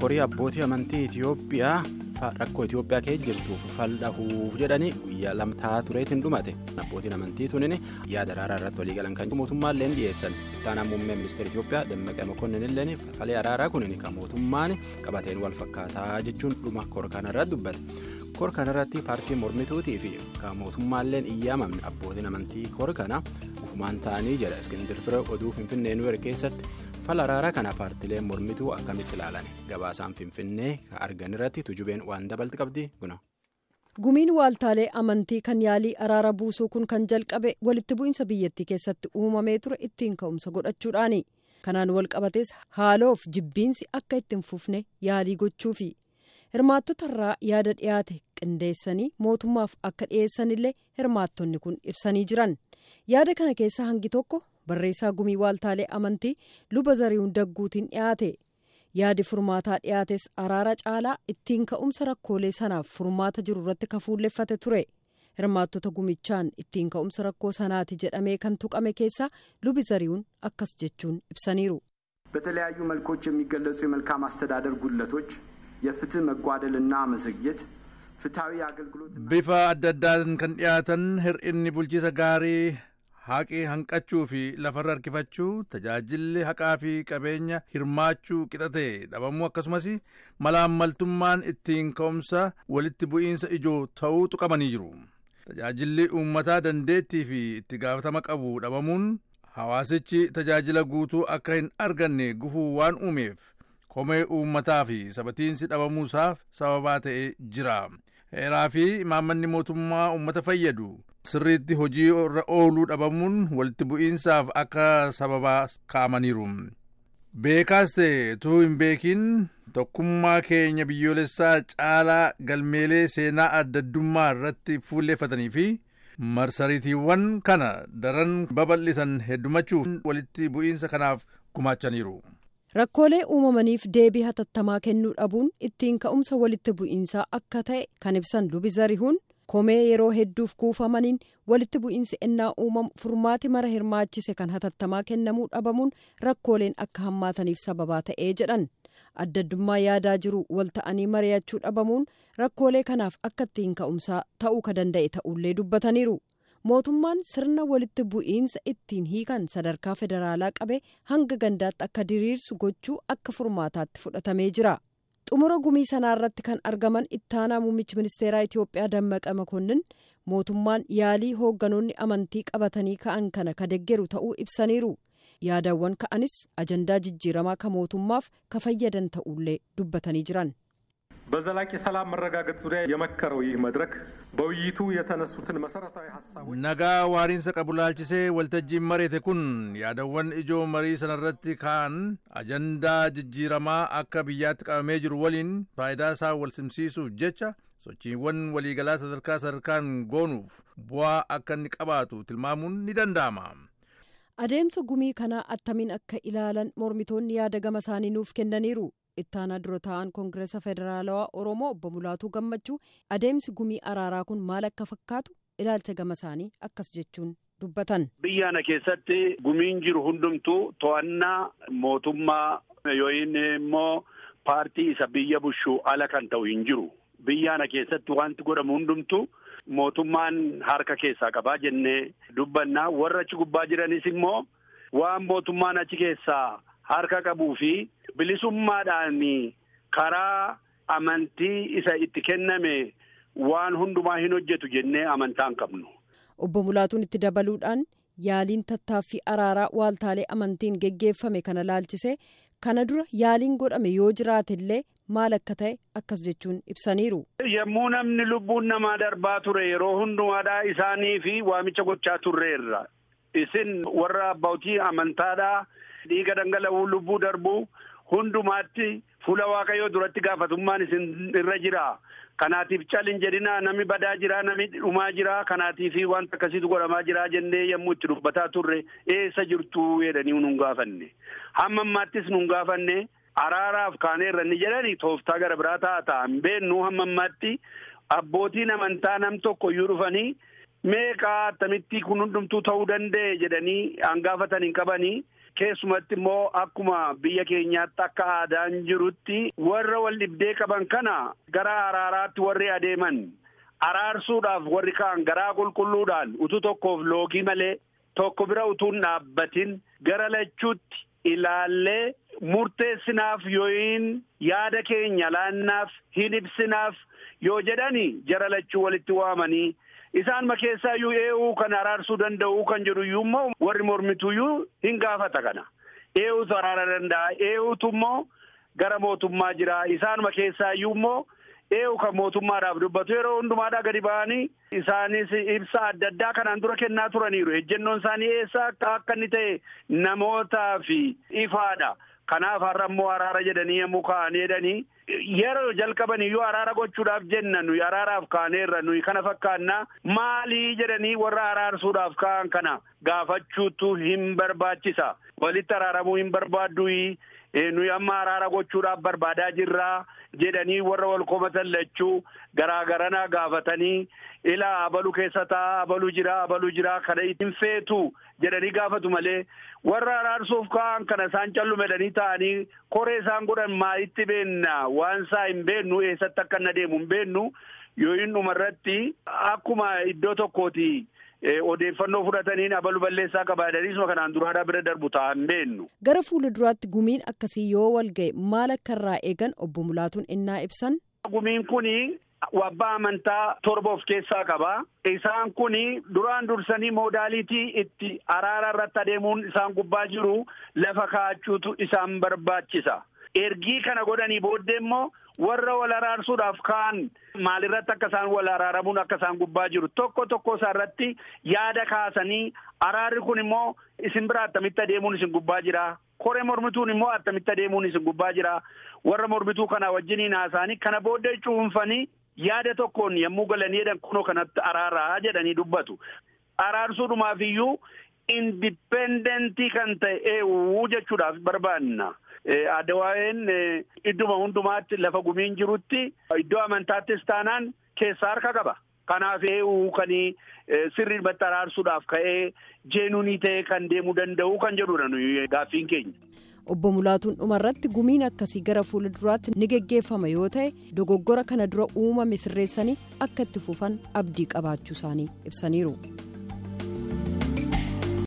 korii abbootii amantii Itoophiyaa rakkoo Itoophiyaa keessa jirtuuf fal'ahuuf jedhanii guyyaa lamtaa tureetiin dhumate. Abbootiin amantii tunin yaada araaraa irratti waliigalan kan mootummaallee dhiyeessan. Taanaan muummee ministeera Itoophiyaa Dammaqee Mokonnin illee falee araaraa kunin kan mootummaan qabateen wal fakkaataa jechuun dhuma kor kanarratti dubbate. Kor kanarratti paartiin mormituutii fi kan mootummaalleen iyyaamamne abbootiin amantii kor kana ufumaan ta'anii jedha Iskindir Firee oduu Finfinnee Nuwer keessatti. Fala araaraa kana paartileen mormituu akkamitti ilaalan gabaasaan Finfinnee argan irratti tujubeen waan dabalti qabdi guna. Gumiin waaltaalee amantii kan yaalii araara buusuu kun kan jalqabe walitti bu'insa biyyattii keessatti uumamee ture ittiin ka'umsa godhachuudhaani. Kanaan wal qabates haaloof jibbiinsi akka ittiin fufne yaalii gochuufi hirmaattota irraa yaada dhiyaate qindeessanii mootummaaf akka dhiyeessanillee hirmaattonni kun ibsanii jiran. Yaada kana keessaa hangi tokko barreessaa gumii waaltaalee amantii luba Zarihuun Dagguutiin dhiyaate. Yaadi furmaataa dhiyaates araara caalaa ittiin ka'umsa rakkoolee sanaaf furmaata jiru irratti kafuulleffate ture. Hirmaattota gumichaan ittiin ka'umsa rakkoo sanaati jedhamee kan tuqame keessaa lubi Zarihuun akkas jechuun ibsaniiru. በተለያዩ መልኮች የሚገለጹ የመልካም አስተዳደር ጉድለቶች የፍትህ መጓደልና መዘግየት ፍትሃዊ አገልግሎት ቢፋ አዳዳን kan dhiyaatan hir'inni bulchiisa gaarii haqii hanqachuu fi lafarra harkifachuu tajaajilli haqaa fi qabeenya hirmaachuu qixate dhabamuu akkasumas malaammaltummaan ittiin ka'umsa walitti bu'iinsa ijoo ta'uu tuqamanii jiru. Tajaajilli uummataa dandeettii fi itti gaafatama qabu dhabamuun hawaasichi tajaajila guutuu akka hin arganne gufuu waan uumeef komee uummataa fi sabatiinsi dhabamuusaaf sababaa ta'ee jira. Heeraa fi imaammanni mootummaa uummata fayyadu sirriitti hojii irra ooluu dhabamuun walitti bu'iinsaaf akka sababaa kaa'amaniiru. Beekaas ta'e utuu hin beekin tokkummaa keenya biyyoolessaa caalaa galmeelee seenaa addaddummaa irratti fuulleeffatanii fi marsariitiiwwan kana daran babal'isan heddumachuuf walitti bu'iinsa kanaaf gumaachaniiru. Rakkoolee uumamaniif deebii hatattamaa kennuu dhabuun ittiin ka'umsa walitti bu'iinsaa akka ta'e kan ibsan lubi Zarihuun komee yeroo hedduuf kuufamaniin walitti bu'iinsi ennaa uumamu furmaati mara hirmaachise kan hatattamaa kennamuu dhabamuun rakkooleen akka hammaataniif sababaa ta'ee jedhan. Addaddummaa yaadaa jiru wal ta'anii mari'achuu dhabamuun rakkoolee kanaaf akka ittiin ka'umsaa ta'uu ka danda'e ta'ullee dubbataniiru. Mootummaan sirna walitti bu'iinsa ittiin hiikan sadarkaa federaalaa qabe hanga gandaatti akka diriirsu gochuu akka furmaataatti fudhatamee jira. Xumura gumii sanaarratti kan argaman ittaanaa muummichi ministeeraa Itoophiyaa Dammaqee Mokonnin mootummaan yaalii hoogganoonni amantii qabatanii ka'an kana ka deggeru ta'uu ibsaniiru. Yaadawwan ka'anis ajandaa jijjiiramaa ka mootummaaf ka fayyadan ta'ullee dubbatanii jiran. በዘላቂ ሰላም መረጋገጥ ዙሪያ የመከረው ይህ መድረክ በውይይቱ የተነሱትን መሰረታዊ ሐሳቦች nagaa waariinsa qabu laalchisee waltajjiin mareete kun yaadawwan ijoo marii sanarratti ka'an ajandaa jijjiiramaa akka biyyaatti qabamee jiru waliin faayidaa isaa wal simsiisuuf jecha sochiiwwan waliigalaa sadarkaan goonuuf bu'aa akka inni qabaatu tilmaamuun ni danda'ama. Adeemsa gumii kanaa attamiin akka ilaalan mormitoonni yaada gama isaanii nuuf kennaniiru. Ittaanaa dura taa'an Koongireesa Federaalawaa Oromoo obbo Mulaatuu Gammachuu adeemsi gumii araaraa kun maal akka fakkaatu ilaalcha gama isaanii akkas jechuun dubbatan. Biyyaana keessatti gumiin jiru hundumtuu to'annaa mootummaa yookiin immoo paartii isa biyya bushuu ala kan ta'u hin jiru. Biyyaana keessatti wanti godhamu hundumtuu mootummaan harka keessaa qabaa jennee dubbannaa. Warra achi gubbaa jiranis immoo waan mootummaan achi keessaa harka qabuu fi bilisummaadhaan karaa amantii isa itti kenname waan hundumaa hin hojjetu jennee amantaa hin qabnu. Obbo Mulaatuun itti dabaluudhaan yaaliin tattaaffii araaraa waaltaalee amantiin geggeeffame kana laalchisee kana dura yaaliin godhame yoo jiraatellee maal akka ta'e akkas jechuun ibsaniiru. Yommuu namni lubbuun namaa darbaa ture yeroo hundumaadhaa isaanii fi waamicha gochaa turreerra. Isin warra abbootii amantaadhaa dhiiga dhangala'uu lubbuu darbuu hundumaatti fuula waaqayyoo duratti gaafatummaan isin irra jira. Kanaatiif calin jedhina namni badaa jira namni dhumaa jira kanaatiif wanta akkasiitu godhamaa jira jennee yommuu itti dubbataa turre eessa jirtu jedhanii nun gaafanne. Hamma ammaattis nun gaafanne araaraaf kaaneerra ni jedhani tooftaa gara biraa taa'aa hin beeknu hamma ammaatti abbootiin amantaa nam tokko iyyuu dhufanii meeqaa attamitti kun hundumtuu ta'uu danda'e jedhanii hangaafatan hin qabanii. Keessumatti immoo akkuma biyya keenyaatti akka aadaan jirutti warra wal dhibdee qaban kana gara araaraatti warri adeeman araarsuudhaaf warri kaan garaa qulqulluudhaan utuu tokkoof loogii malee tokko bira utuun dhaabbatin gara lachuutti ilaallee murteessinaaf yooyin yaada keenya laannaaf hin ibsinaaf yoo jedhani jara lachuu walitti waamanii. Isaan makeessaa iyyuu ee'uu kan araarsuu danda'u kan jedhu iyyuu immoo warri mormituu iyyuu hin gaafata kana. Ee'uutu araara danda'a. Ee'uutu immoo gara mootummaa jira. Isaan makeessaa iyyuu immoo ee'uu kan mootummaadhaaf dubbatu yeroo hundumaadhaa gadi ba'anii isaanis ibsa adda addaa kanaan dura kennaa turaniiru. Ejjennoon isaanii eessaa akka inni ta'e namootaaf ifaadha. Kanaaf har'a immoo araara jedhanii yommuu ka'anii jedhanii yeroo jalqaban iyyuu araara gochuudhaaf jenna nuyi araaraaf kaaneerra nuyi kana fakkaannaa maalii jedhanii warra araarsuudhaaf ka'an kana gaafachuutu hin barbaachisa. Walitti araaramuu hin barbaadduyi nuyi amma araara gochuudhaaf barbaadaa jirraa jedhanii warra wal komatan lachuu garaagarana gaafatanii ilaa abaluu keessa ta'a abaluu jira kana ittiin feetu jedhanii gaafatu malee. Warra araarsuuf ka'an kana isaan callumedhanii ta'anii koree isaan godhan maalitti beenna waan isaa hin beennu eessatti akka inni adeemu hin beennu yoo inni dhumarratti akkuma iddoo tokkooti odeeffannoo fudhataniin abalu balleessaa qabaadaniisuma kanaan duraadhaa bira darbu ta'a hin beennu. Gara fuula duraatti gumiin akkasii yoo wal ga'e maal akka irraa eegan obbo Mulaatuun innaa ibsan. Gumiin kuni abbaa amantaa 7 of keessaa qaba. Isaan kuni duraan dursanii moodaalitii itti araara irratti adeemuun isaan gubbaa jiru lafa kaa'achuutu isaan barbaachisa. Ergii kana godhanii booddee immoo warra wal araarsuudhaaf ka'an maalirratti akka isaan wal araaramuun akka isaan gubbaa jiru tokko isaarratti yaada kaasanii araarri kun immoo isin bira attamitti adeemuun isin gubbaa jira. Koree mormituun immoo attamitti adeemuun isin gubbaa jira. Warra mormituu kana wajjiniin haasa'anii kana booddee cuunfanii yaada tokkoon yommuu galanii jedhan kunoo kanatti araaraa jedhanii dubbatu. Araarsuudhumaaf iyyuu indipendentii kan ta'e jechuudhaaf barbaanna. Addawaa'een idduma hundumaatti lafa gumiin jirutti iddoo amantaattis taanaan keessaa harka qaba. Kanaaf kanii sirriitti araarsuudhaaf ka'ee jeenuunii ta'ee kan deemuu danda'u kan jedhudha nuyi gaaffiin keenya. Obbo Mulaatuun dhumarratti gumiin akkasii gara fuula duraatti ni geggeeffama yoo ta'e dogoggora kana dura uumame sirreessanii akka itti fufan abdii qabaachuu isaanii ibsaniiru.